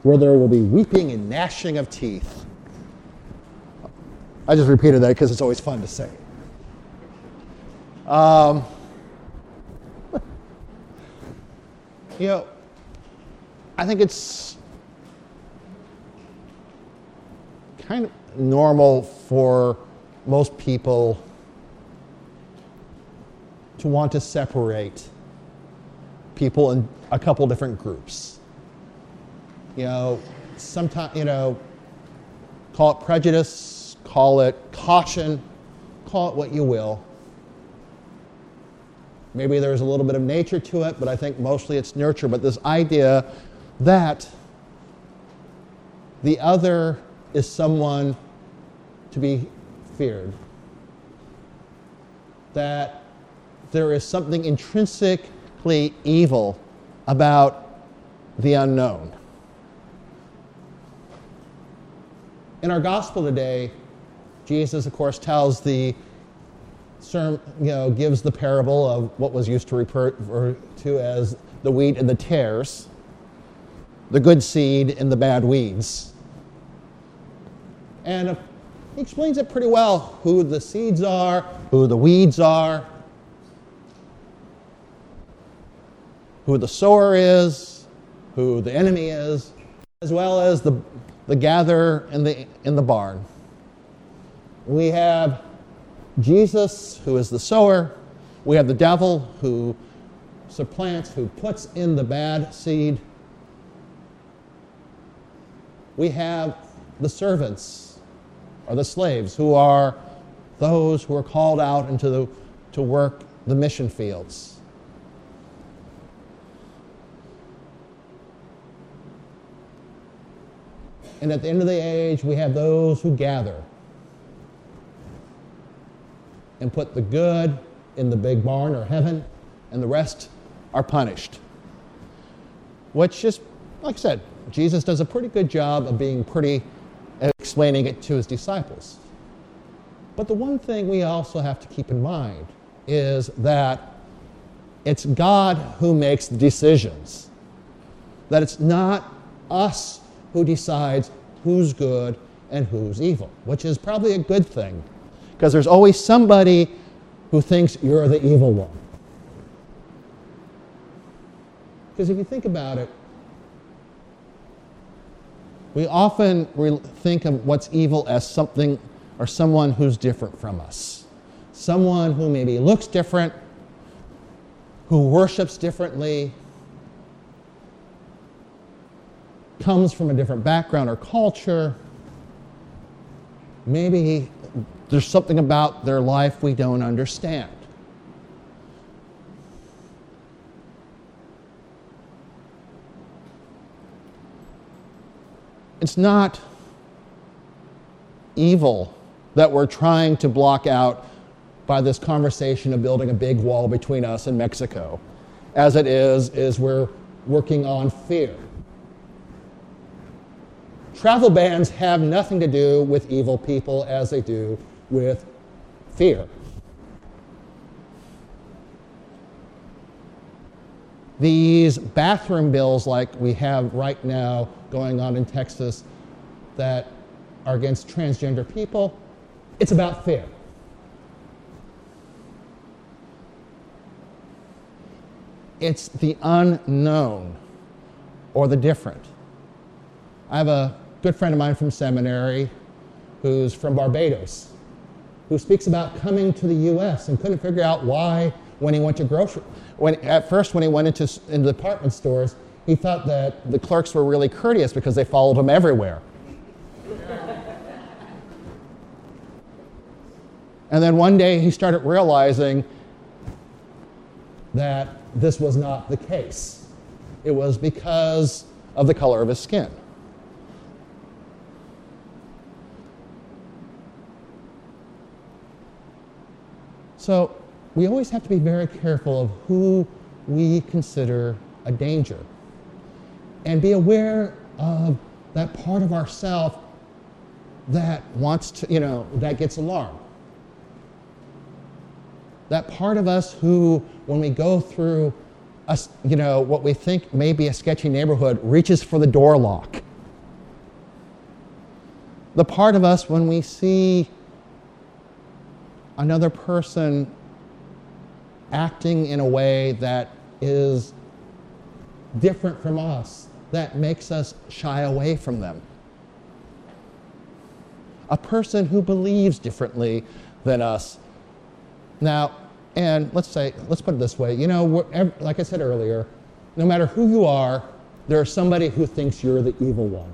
where there will be weeping and gnashing of teeth. I just repeated that because it's always fun to say. I think it's kind of normal for most people to want to separate people in a couple different groups. Sometimes, call it prejudice, call it caution, call it what you will. Maybe there's a little bit of nature to it, but I think mostly it's nurture. But this idea that the other is someone to be feared, that there is something intrinsically evil about the unknown. In our gospel today, Jesus, of course, tells gives the parable of what was used to refer to as the wheat and the tares, the good seed and the bad weeds. And he explains it pretty well, who the seeds are, who the weeds are, who the sower is, who the enemy is, as well as the gatherer in the barn. We have Jesus, who is the sower. We have the devil, who supplants, who puts in the bad seed. We have the servants, or the slaves, who are those who are called out to work the mission fields. And at the end of the age, we have those who gather and put the good in the big barn or heaven, and the rest are punished. Which is, like I said, Jesus does a pretty good job of being explaining it to his disciples. But the one thing we also have to keep in mind is that it's God who makes the decisions. That it's not us who decides who's good and who's evil, which is probably a good thing, because there's always somebody who thinks you're the evil one. Because if you think about it, we often think of what's evil as something or someone who's different from us. Someone who maybe looks different, who worships differently, comes from a different background or culture. Maybe there's something about their life we don't understand. It's not evil that we're trying to block out by this conversation of building a big wall between us and Mexico, as it is we're working on fear. Travel bans have nothing to do with evil people as they do with fear. These bathroom bills like we have right now going on in Texas that are against transgender people, it's about fear. It's the unknown or the different. I have a good friend of mine from seminary who's from Barbados, who speaks about coming to the U.S. and couldn't figure out why when he went to when he went into department stores, he thought that the clerks were really courteous because they followed him everywhere. And then one day he started realizing that this was not the case. It was because of the color of his skin. So we always have to be very careful of who we consider a danger, and be aware of that part of ourself that wants to, that gets alarmed. That part of us who, when we go through what we think may be a sketchy neighborhood, reaches for the door lock the part of us when we see another person acting in a way that is different from us, that makes us shy away from them. A person who believes differently than us. Now, and let's put it this way, like I said earlier, no matter who you are, there's somebody who thinks you're the evil one.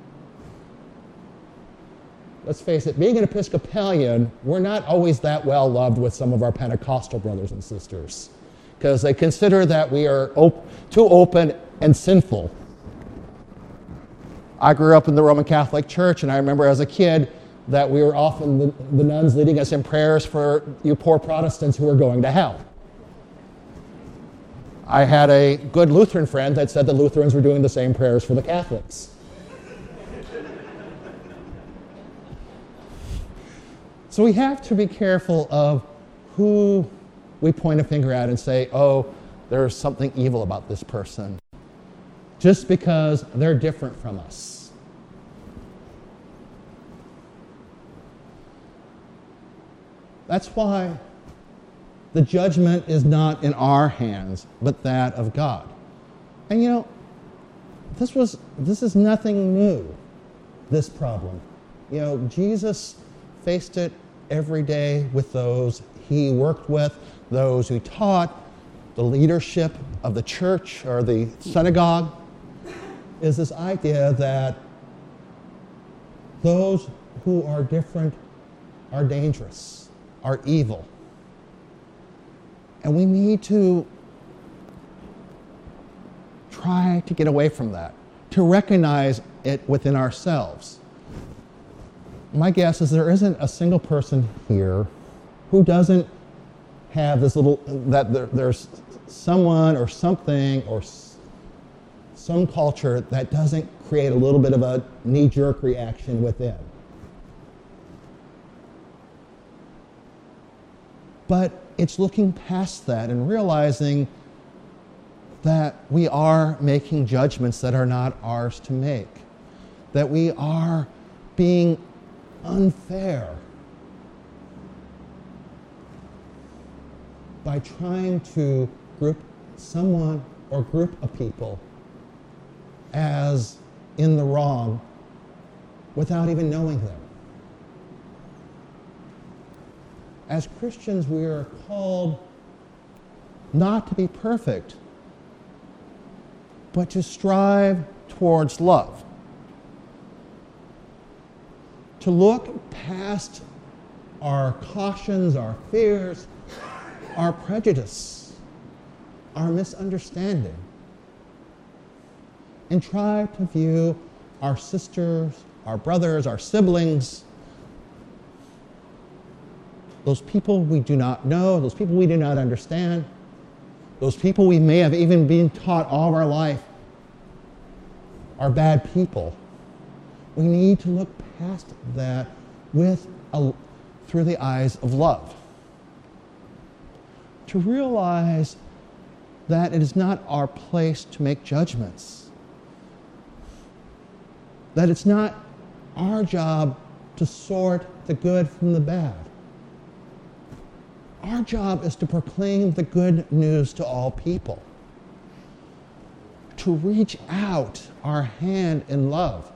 Let's face it, being an Episcopalian, we're not always that well loved with some of our Pentecostal brothers and sisters because they consider that we are too open and sinful. I grew up in the Roman Catholic Church, and I remember as a kid that we were often the nuns leading us in prayers for you poor Protestants who are going to hell. I had a good Lutheran friend that said the Lutherans were doing the same prayers for the Catholics. So we have to be careful of who we point a finger at and say, oh, there's something evil about this person, just because they're different from us. That's why the judgment is not in our hands, but that of God. And this is nothing new, this problem. Jesus faced it every day with those he worked with, those who taught, the leadership of the church or the synagogue, is this idea that those who are different are dangerous, are evil. And we need to try to get away from that, to recognize it within ourselves. My guess is there isn't a single person here who doesn't have this there's someone or something or some culture that doesn't create a little bit of a knee-jerk reaction within. But it's looking past that and realizing that we are making judgments that are not ours to make, that we are being unfair by trying to group someone or group of people as in the wrong without even knowing them. As Christians, we are called not to be perfect, but to strive towards love. To look past our cautions, our fears, our prejudice, our misunderstanding, and try to view our sisters, our brothers, our siblings, those people we do not know, those people we do not understand, those people we may have even been taught all of our life are bad people. We need to look past that through the eyes of love. To realize that it is not our place to make judgments. That it's not our job to sort the good from the bad. Our job is to proclaim the good news to all people. To reach out our hand in love.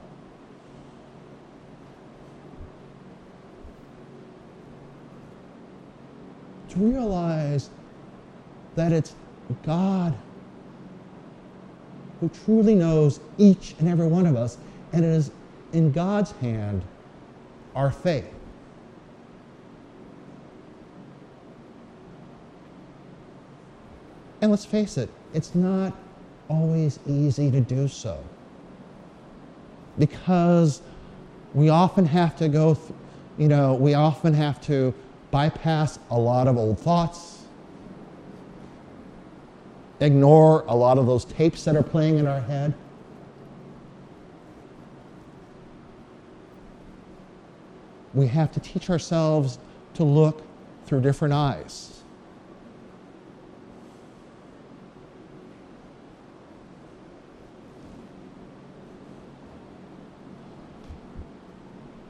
To realize that it's God who truly knows each and every one of us, and it is in God's hand our faith. And let's face it, it's not always easy to do so, because we often have to we often have to bypass a lot of old thoughts, ignore a lot of those tapes that are playing in our head. We have to teach ourselves to look through different eyes.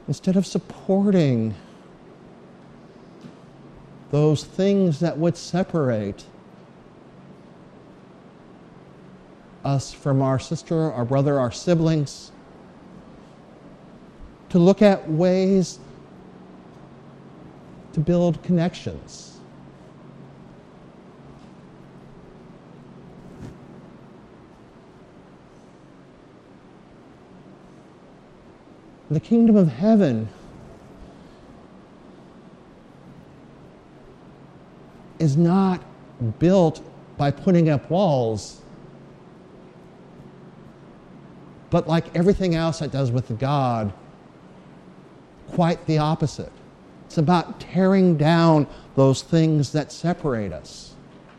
instead of supporting those things that would separate us from our sister, our brother, our siblings, to look at ways to build connections. The kingdom of heaven is not built by putting up walls, but like everything else it does with God, quite the opposite. It's about tearing down those things that separate us,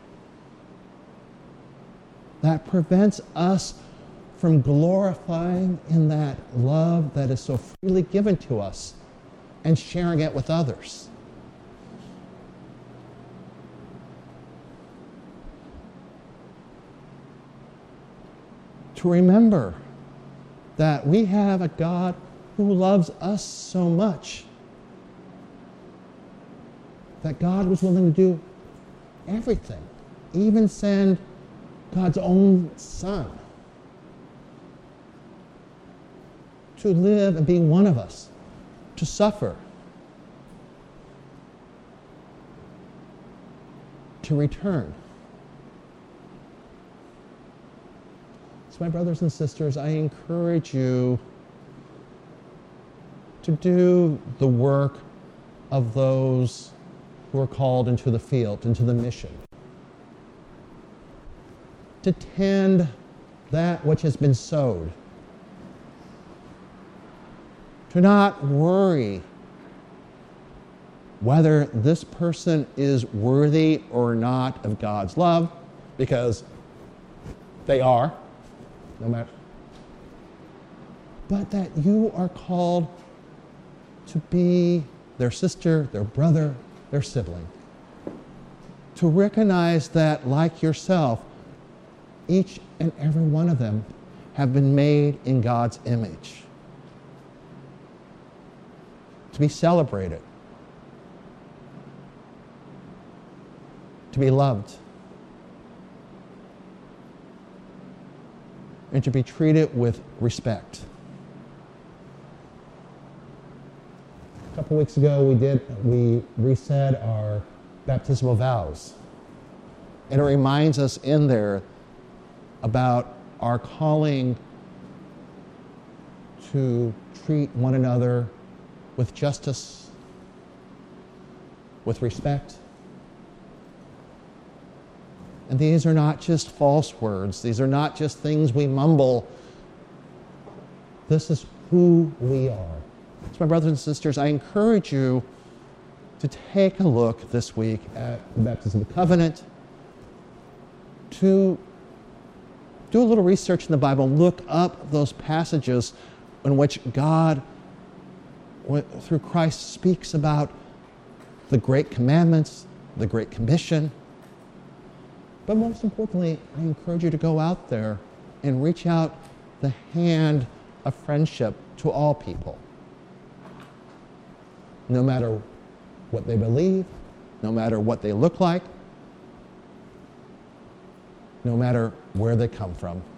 that prevents us from glorifying in that love that is so freely given to us and sharing it with others. To remember that we have a God who loves us so much that God was willing to do everything, even send God's own Son to live and be one of us, to suffer, to return. So my brothers and sisters, I encourage you to do the work of those who are called into the field, into the mission. To tend that which has been sowed. To not worry whether this person is worthy or not of God's love, because they are, no matter. But that you are called to be their sister, their brother, their sibling. To recognize that, like yourself, each and every one of them have been made in God's image. To be celebrated. To be loved. And to be treated with respect. A couple weeks ago we resaid our baptismal vows. And it reminds us in there about our calling to treat one another with justice, with respect. And these are not just false words. These are not just things we mumble. This is who we are. So my brothers and sisters, I encourage you to take a look this week at the Baptism of the Covenant, to do a little research in the Bible, look up those passages in which God, through Christ, speaks about the great commandments, the Great Commission. But most importantly, I encourage you to go out there and reach out the hand of friendship to all people. No matter what they believe, no matter what they look like, no matter where they come from.